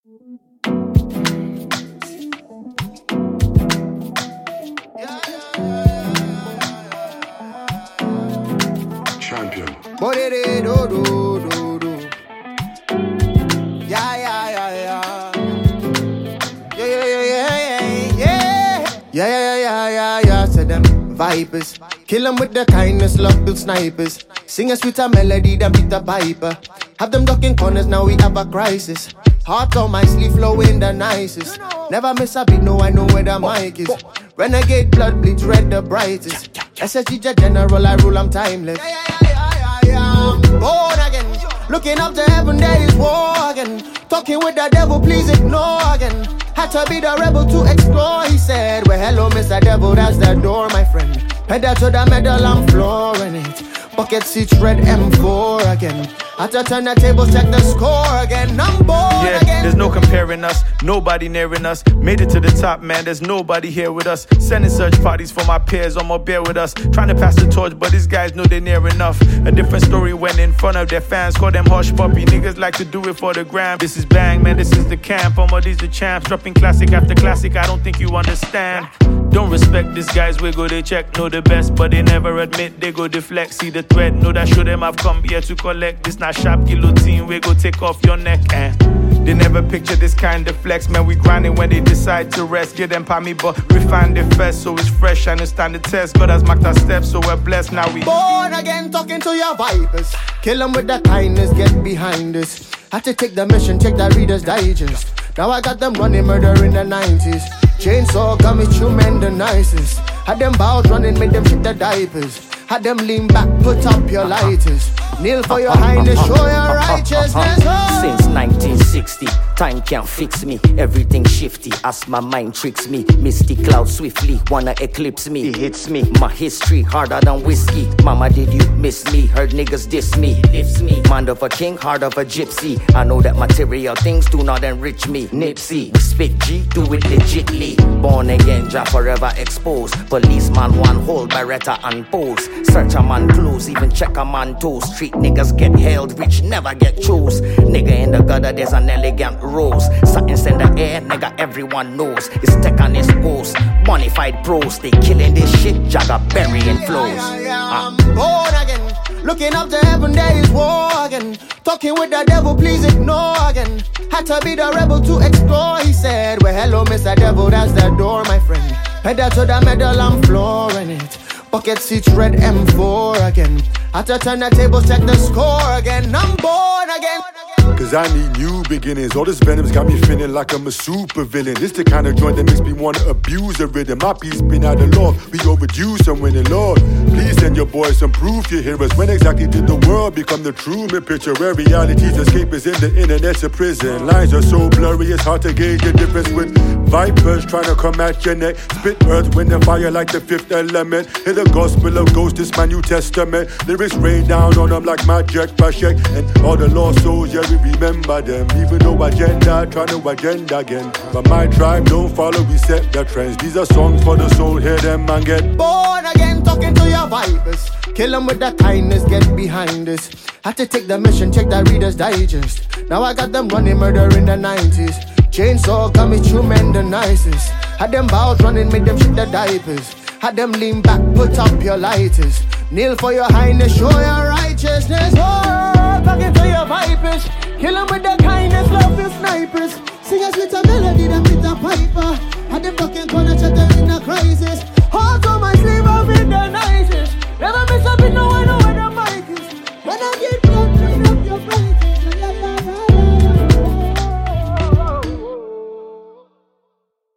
Champion. Yeah. Say them vipers. Kill them with the kindness, love build snipers. Sing a sweeter melody than Peter Piper. Have them ducking corners, now we have a crisis. Heart on my sleeve, flowing the nicest. Never miss a beat, no, I know where the mic is. Renegade blood bleeds red the brightest. SSG general, I rule, I'm timeless. I'm born again. Looking up to heaven, there is war again. Talking with the devil, please ignore again. Had to be the rebel to explore, he said. Well, hello, Mr. Devil, that's the door, my friend. Pedal to the metal, I'm flooring it. Bucket seats, red M4 again. Had to turn the tables, check the score again. I'm born again. There's no comparing us, nobody nearing us. Made it to the top, man, there's nobody here with us. Sending search parties for my peers, on my bear with us. Trying to pass the torch, but these guys know they're near enough. A different story when in front of their fans. Call them hush puppy, niggas like to do it for the gram. This is bang, man, this is the camp. All these the champs, dropping classic after classic, I don't think you understand. Don't respect these guys, we go they check, know the best, but they never admit they go deflect. See the threat, know that show them I've come here to collect. This not sharp guillotine, we go take off your neck. They never picture this kind of flex, man, we grinding when they decide to rest. Get them pa me, but refine the fest, so it's fresh, I understand the test. God has marked our steps, so we're blessed, now we born again, talking to your vipers. Kill them with the kindness, get behind us. Had to take the mission, check the Reader's Digest. Now I got them running murder in the 90s. Chainsaw got me human the nicest. Had them bows running, made them shit the diapers. Had them lean back, put up your lighters. Kneel for your highness, show your righteousness. Since 1960, time can't fix me. Everything shifty as my mind tricks me. Misty cloud swiftly wanna eclipse me. It hits me, my history harder than whiskey. Mama, did you miss me? Heard niggas diss me. Lifts me, mind of a king, heart of a gypsy. I know that material things do not enrich me. Nipsey, spit G, do it legitly. Born again, Jah forever exposed. Policeman one hold, Beretta and pose. Search a man clothes, even check a man toes. Street niggas get held, rich never get chose. Nigga in the gutter, there's an elegant rose. Something's in the air, nigga, everyone knows. It's tech on his post, bonafide pros. They killing this shit, Jagger burying flows. I'm born again. Looking up to heaven, there is war again. Talking with the devil, please ignore again. Had to be the rebel to explore, he said. Well, hello, Mr. Devil, that's the door, my friend. Pedal to the metal, I'm flooring it. Bucket seats, red M4 again. Had to turn the tables, check the score again. I'm born again. Cause I need new beginnings. All this venom's got me feeling like I'm a super villain. It's the kind of joint that makes me wanna abuse the rhythm. My peace been out of law, we overdue some winning, Lord. Please send your boys some proof you hear us. When exactly did the world become the Truman picture? Where reality's escape is in the internet's a prison. Lines are so blurry, it's hard to gauge the difference with vipers trying to come at your neck. Spit earth, wind and fire like the fifth element. Hear the gospel of ghosts, it's my New Testament. Lyrics rain down on them like magic, Pashek. And all the lost souls, yeah, we remember them. Even though agenda, trying to agenda again. But my tribe don't follow, we set the trends. These are songs for the soul, hear them and get born again, talking to your vipers. Kill them with the kindness, get behind us. Had to take the mission, check the Reader's Digest. Now I got them running murder in the 90s. Chainsaw got me human the nicest. Had them bows running, made them shit the diapers. Had them lean back, put up your lighters. Kneel for your highness, show your righteousness. Oh, talking to your vipers. Kill them with the kindness, love the snipers. Sing us with a melody.